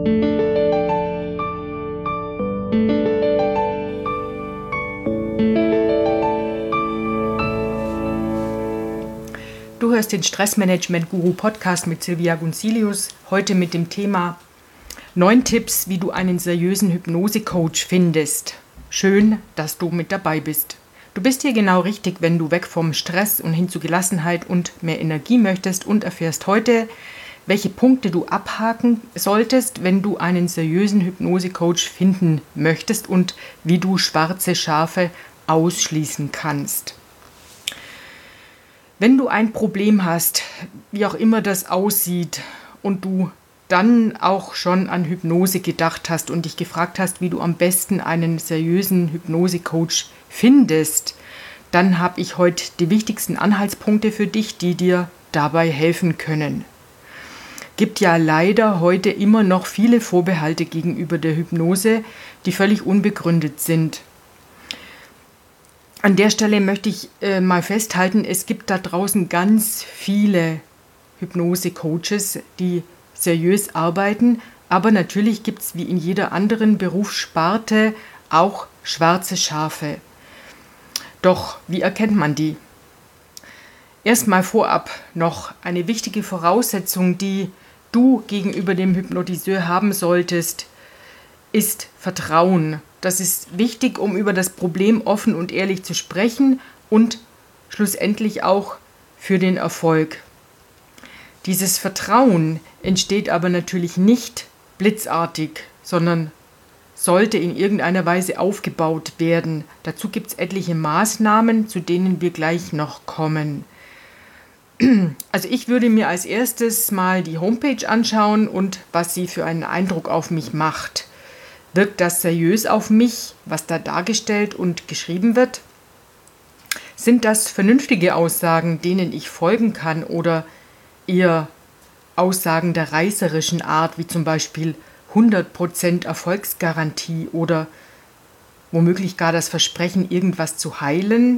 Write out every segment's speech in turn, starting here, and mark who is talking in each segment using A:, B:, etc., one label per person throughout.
A: Du hörst den Stressmanagement-Guru-Podcast mit Silvia Gunzilius, heute mit dem Thema 9 Tipps, wie du einen seriösen Hypnose-Coach findest. Schön, dass du mit dabei bist. Du bist hier genau richtig, wenn du weg vom Stress und hin zu Gelassenheit und mehr Energie möchtest und erfährst heute, welche Punkte du abhaken solltest, wenn du einen seriösen Hypnose-Coach finden möchtest und wie du schwarze Schafe ausschließen kannst. Wenn du ein Problem hast, wie auch immer das aussieht, und du dann auch schon an Hypnose gedacht hast und dich gefragt hast, wie du am besten einen seriösen Hypnose-Coach findest, dann habe ich heute die wichtigsten Anhaltspunkte für dich, die dir dabei helfen können. Gibt ja leider heute immer noch viele Vorbehalte gegenüber der Hypnose, die völlig unbegründet sind. An der Stelle möchte ich mal festhalten, es gibt da draußen ganz viele Hypnose-Coaches, die seriös arbeiten, aber natürlich gibt es wie in jeder anderen Berufssparte auch schwarze Schafe. Doch wie erkennt man die? Erstmal vorab noch eine wichtige Voraussetzung, die du gegenüber dem Hypnotiseur haben solltest, ist Vertrauen. Das ist wichtig, um über das Problem offen und ehrlich zu sprechen und schlussendlich auch für den Erfolg. Dieses Vertrauen entsteht aber natürlich nicht blitzartig, sondern sollte in irgendeiner Weise aufgebaut werden. Dazu gibt es etliche Maßnahmen, zu denen wir gleich noch kommen. Also ich würde mir als erstes mal die Homepage anschauen und was sie für einen Eindruck auf mich macht. Wirkt das seriös auf mich, was da dargestellt und geschrieben wird? Sind das vernünftige Aussagen, denen ich folgen kann, oder eher Aussagen der reißerischen Art, wie zum Beispiel 100% Erfolgsgarantie oder womöglich gar das Versprechen, irgendwas zu heilen?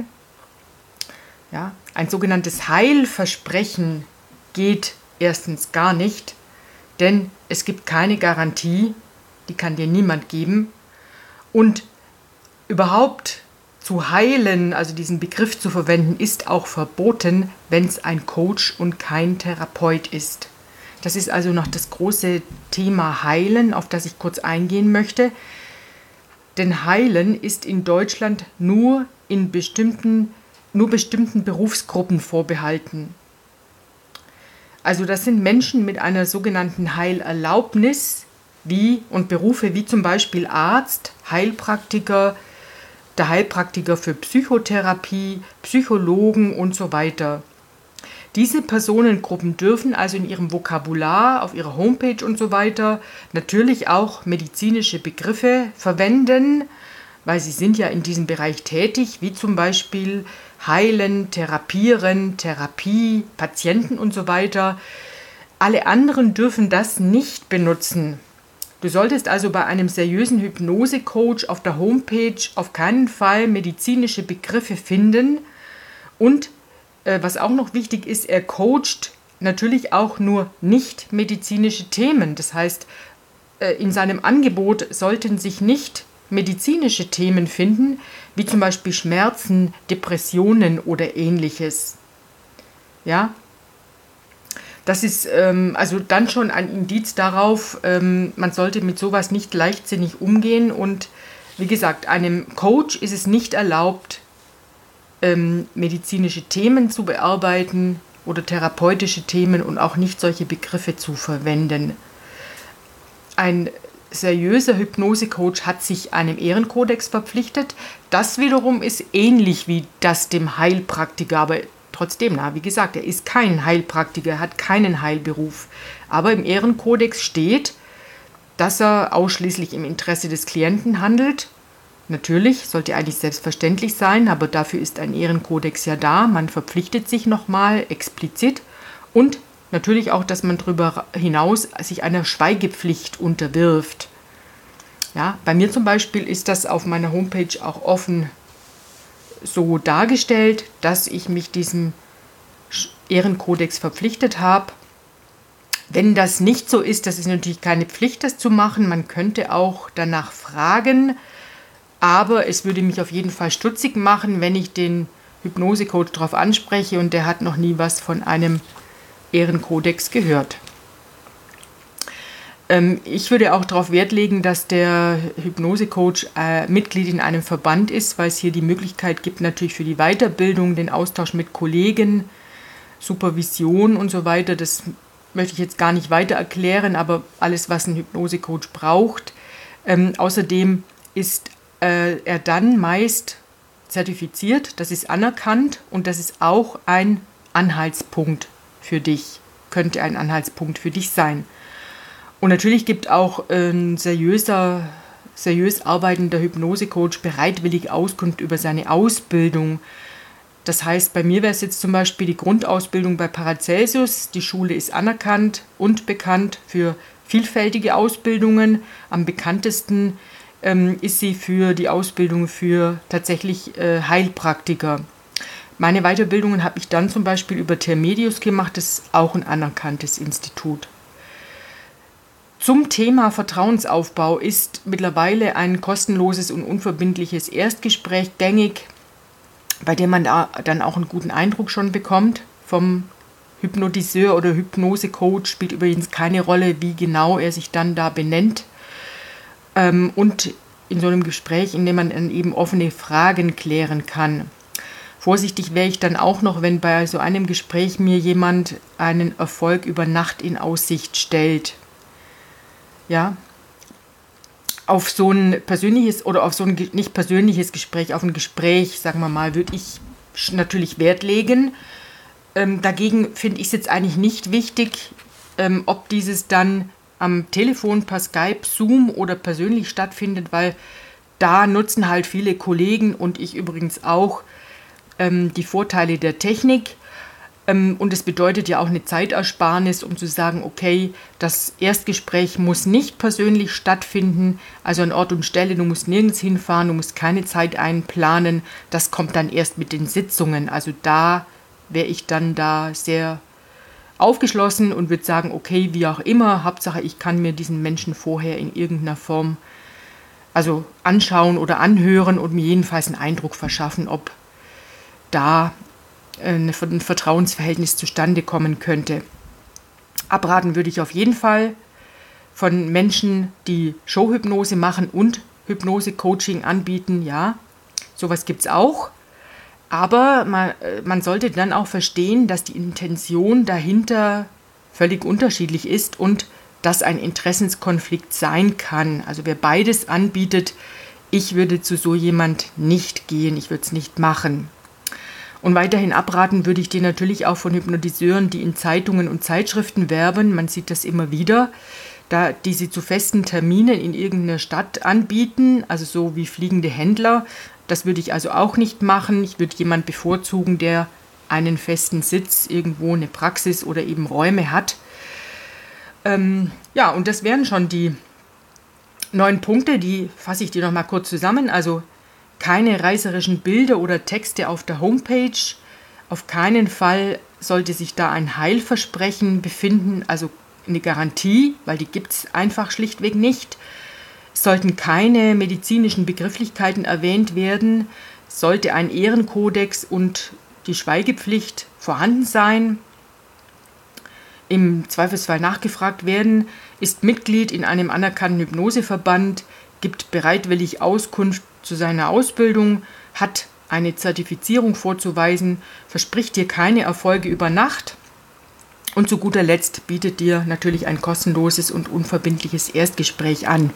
A: Ja, ein sogenanntes Heilversprechen geht erstens gar nicht, denn es gibt keine Garantie, die kann dir niemand geben. Und überhaupt zu heilen, also diesen Begriff zu verwenden, ist auch verboten, wenn es ein Coach und kein Therapeut ist. Das ist also noch das große Thema Heilen, auf das ich kurz eingehen möchte. Denn Heilen ist in Deutschland nur bestimmten Berufsgruppen vorbehalten. Also das sind Menschen mit einer sogenannten Heilerlaubnis, und Berufe wie zum Beispiel Arzt, Heilpraktiker, der Heilpraktiker für Psychotherapie, Psychologen und so weiter. Diese Personengruppen dürfen also in ihrem Vokabular, auf ihrer Homepage und so weiter natürlich auch medizinische Begriffe verwenden, weil sie sind ja in diesem Bereich tätig, wie zum Beispiel heilen, therapieren, Therapie, Patienten und so weiter. Alle anderen dürfen das nicht benutzen. Du solltest also bei einem seriösen Hypnose-Coach auf der Homepage auf keinen Fall medizinische Begriffe finden. Und was auch noch wichtig ist, er coacht natürlich auch nur nicht medizinische Themen. Das heißt, in seinem Angebot sollten sich nicht medizinische Themen finden, wie zum Beispiel Schmerzen, Depressionen oder ähnliches. Ja? Das ist also dann schon ein Indiz darauf, man sollte mit sowas nicht leichtsinnig umgehen. Und wie gesagt, einem Coach ist es nicht erlaubt, medizinische Themen zu bearbeiten oder therapeutische Themen und auch nicht solche Begriffe zu verwenden. Ein seriöser Hypnose-Coach hat sich einem Ehrenkodex verpflichtet. Das wiederum ist ähnlich wie das dem Heilpraktiker, aber trotzdem, wie gesagt, er ist kein Heilpraktiker, er hat keinen Heilberuf. Aber im Ehrenkodex steht, dass er ausschließlich im Interesse des Klienten handelt. Natürlich, sollte eigentlich selbstverständlich sein, aber dafür ist ein Ehrenkodex ja da. Man verpflichtet sich nochmal explizit und natürlich auch, dass man darüber hinaus sich einer Schweigepflicht unterwirft. Ja, bei mir zum Beispiel ist das auf meiner Homepage auch offen so dargestellt, dass ich mich diesem Ehrenkodex verpflichtet habe. Wenn das nicht so ist, das ist natürlich keine Pflicht, das zu machen. Man könnte auch danach fragen, aber es würde mich auf jeden Fall stutzig machen, wenn ich den Hypnosecoach darauf anspreche und der hat noch nie was von einem Ehrenkodex gehört. Ich würde auch darauf Wert legen, dass der Hypnosecoach Mitglied in einem Verband ist, weil es hier die Möglichkeit gibt, natürlich für die Weiterbildung, den Austausch mit Kollegen, Supervision und so weiter. Das möchte ich jetzt gar nicht weiter erklären, aber alles, was ein Hypnosecoach braucht. Außerdem ist er dann meist zertifiziert, das ist anerkannt und das ist auch ein Anhaltspunkt für dich, könnte ein Anhaltspunkt für dich sein. Und natürlich gibt auch ein seriös arbeitender Hypnosecoach bereitwillig Auskunft über seine Ausbildung. Das heißt, bei mir wäre es jetzt zum Beispiel die Grundausbildung bei Paracelsus. Die Schule ist anerkannt und bekannt für vielfältige Ausbildungen. Am bekanntesten ist sie für die Ausbildung für tatsächlich Heilpraktiker. Meine Weiterbildungen habe ich dann zum Beispiel über Thermedius gemacht. Das ist auch ein anerkanntes Institut. Zum Thema Vertrauensaufbau ist mittlerweile ein kostenloses und unverbindliches Erstgespräch gängig, bei dem man dann auch einen guten Eindruck schon bekommt vom Hypnotiseur oder Hypnosecoach. Spielt übrigens keine Rolle, wie genau er sich dann da benennt. Und in so einem Gespräch, in dem man dann eben offene Fragen klären kann. Vorsichtig wäre ich dann auch noch, wenn bei so einem Gespräch mir jemand einen Erfolg über Nacht in Aussicht stellt. Ja, auf so ein persönliches oder auf so ein nicht persönliches Gespräch, auf ein Gespräch, sagen wir mal, würde ich natürlich Wert legen. Dagegen finde ich es jetzt eigentlich nicht wichtig, ob dieses dann am Telefon, per Skype, Zoom oder persönlich stattfindet, weil da nutzen halt viele Kollegen und ich übrigens auch die Vorteile der Technik. Und es bedeutet ja auch eine Zeitersparnis, um zu sagen, okay, das Erstgespräch muss nicht persönlich stattfinden, also an Ort und Stelle, du musst nirgends hinfahren, du musst keine Zeit einplanen, das kommt dann erst mit den Sitzungen. Also da wäre ich dann da sehr aufgeschlossen und würde sagen, okay, wie auch immer, Hauptsache ich kann mir diesen Menschen vorher in irgendeiner Form also anschauen oder anhören und mir jedenfalls einen Eindruck verschaffen, ob da ein Vertrauensverhältnis zustande kommen könnte. Abraten würde ich auf jeden Fall von Menschen, die Showhypnose machen und Hypnose-Coaching anbieten. Ja, sowas gibt es auch. Aber man sollte dann auch verstehen, dass die Intention dahinter völlig unterschiedlich ist und dass ein Interessenskonflikt sein kann. Also wer beides anbietet, ich würde zu so jemand nicht gehen, ich würde es nicht machen. Und weiterhin abraten würde ich dir natürlich auch von Hypnotiseuren, die in Zeitungen und Zeitschriften werben. Man sieht das immer wieder, da die sie zu festen Terminen in irgendeiner Stadt anbieten, also so wie fliegende Händler. Das würde ich also auch nicht machen. Ich würde jemanden bevorzugen, der einen festen Sitz, irgendwo eine Praxis oder eben Räume hat. Ja, und das wären schon die 9 Punkte, die fasse ich dir noch mal kurz zusammen. Also keine reißerischen Bilder oder Texte auf der Homepage. Auf keinen Fall sollte sich da ein Heilversprechen befinden, also eine Garantie, weil die gibt es einfach schlichtweg nicht. Es sollten keine medizinischen Begrifflichkeiten erwähnt werden. Es sollte ein Ehrenkodex und die Schweigepflicht vorhanden sein. Im Zweifelsfall nachgefragt werden, ist Mitglied in einem anerkannten Hypnoseverband, gibt bereitwillig Auskunft zu seiner Ausbildung, hat eine Zertifizierung vorzuweisen, verspricht dir keine Erfolge über Nacht und zu guter Letzt bietet dir natürlich ein kostenloses und unverbindliches Erstgespräch an.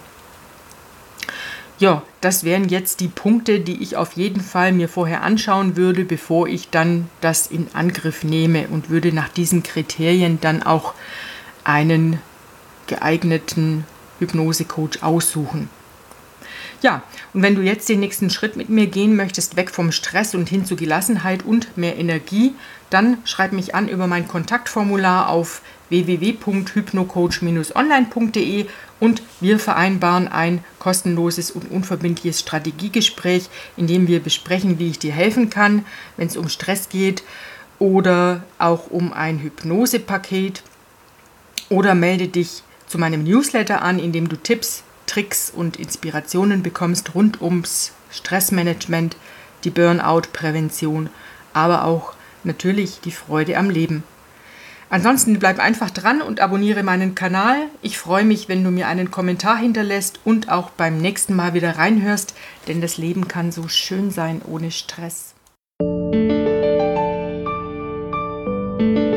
A: Ja, das wären jetzt die Punkte, die ich auf jeden Fall mir vorher anschauen würde, bevor ich dann das in Angriff nehme und würde nach diesen Kriterien dann auch einen geeigneten Hypnosecoach aussuchen. Ja, und wenn du jetzt den nächsten Schritt mit mir gehen möchtest, weg vom Stress und hin zu Gelassenheit und mehr Energie, dann schreib mich an über mein Kontaktformular auf www.hypnocoach-online.de und wir vereinbaren ein kostenloses und unverbindliches Strategiegespräch, in dem wir besprechen, wie ich dir helfen kann, wenn es um Stress geht oder auch um ein Hypnosepaket. oder melde dich zu meinem Newsletter an, in dem du Tipps, Tricks und Inspirationen bekommst rund ums Stressmanagement, die Burnout-Prävention, aber auch natürlich die Freude am Leben. Ansonsten bleib einfach dran und abonniere meinen Kanal. Ich freue mich, wenn du mir einen Kommentar hinterlässt und auch beim nächsten Mal wieder reinhörst, denn das Leben kann so schön sein ohne Stress.